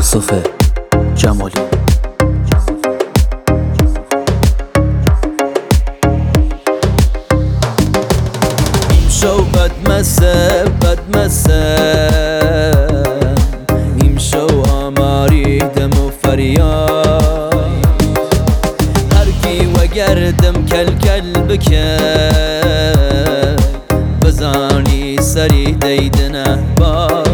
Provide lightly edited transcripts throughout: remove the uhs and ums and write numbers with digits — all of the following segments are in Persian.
یوسف جمالی. شو بدمسه نیم شو آماریدم و فریاد هرکی و گردم کل بکن بزانی سری دیدنه با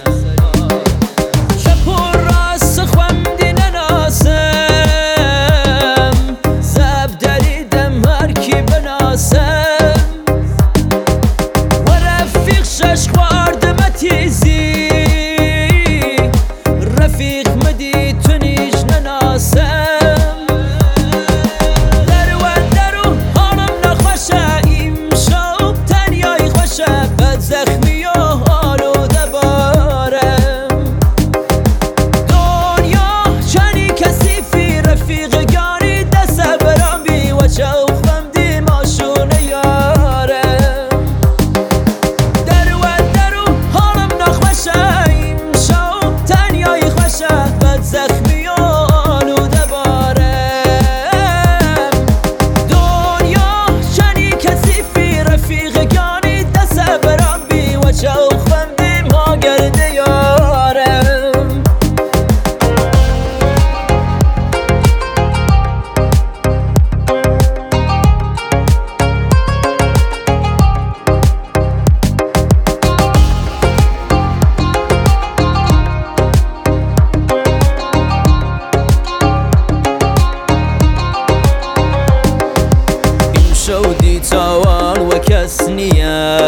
شودی تاوان و کس نیه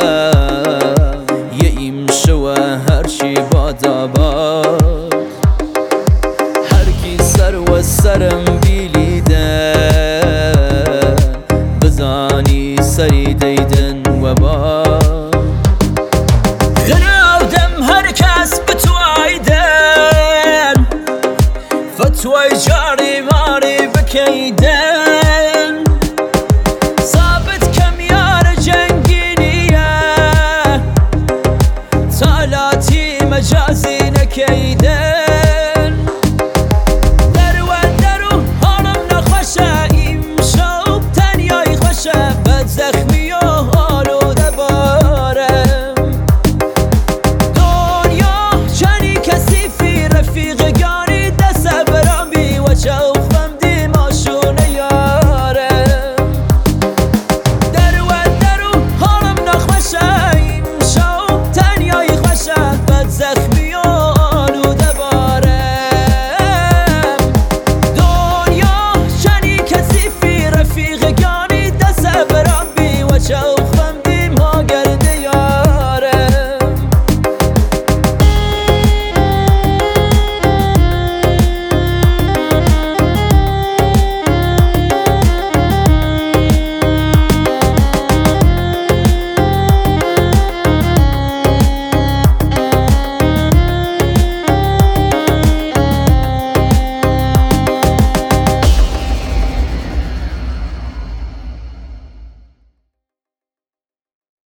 یه ایم شوه هرچی بادا باد هرکی سر و سرم بیلیده بزانی سری دیدن و باد غناودم هر کس بتوایدن فتوای جاری ماری بکیدن مجازي نكيده